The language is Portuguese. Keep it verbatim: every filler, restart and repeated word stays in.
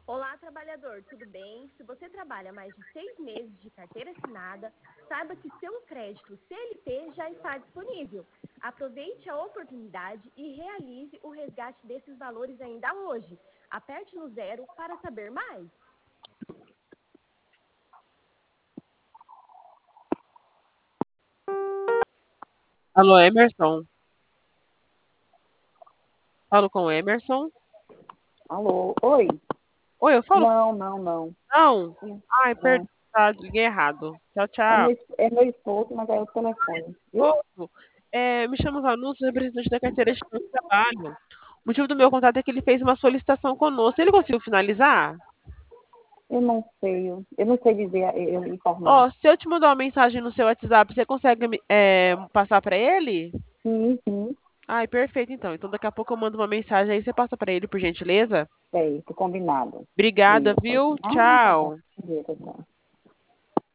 Olá, trabalhador, tudo bem? Se você trabalha mais de seis meses de carteira assinada, saiba que seu crédito C L T já está disponível. Aproveite a oportunidade e realize o resgate desses valores ainda hoje. Aperte no zero para saber mais. Alô, Emerson? Falo com o Emerson? Alô, oi? Oi, eu falo. Não, não, não. Não? Ai, perdão, Não. tá, liguei errado. Tchau, É tchau. meu, é meu esposo, mas é o telefone. Viu? Esposo, é, me chamo Vanucci, representante da carteira de trabalho. O motivo do meu contato é que ele fez uma solicitação conosco. Ele conseguiu finalizar? Eu não sei, eu, eu não sei dizer, eu, eu informar. Ó, se eu te mandar uma mensagem no seu WhatsApp, você consegue me- é, passar para ele? Sim, sim, Ai, perfeito, então. Então daqui a pouco eu mando uma mensagem aí, você passa para ele, por gentileza? sei, tô combinado. Obrigada, Isso. viu? Ah, tá bom. Tchau. Beleza, tá.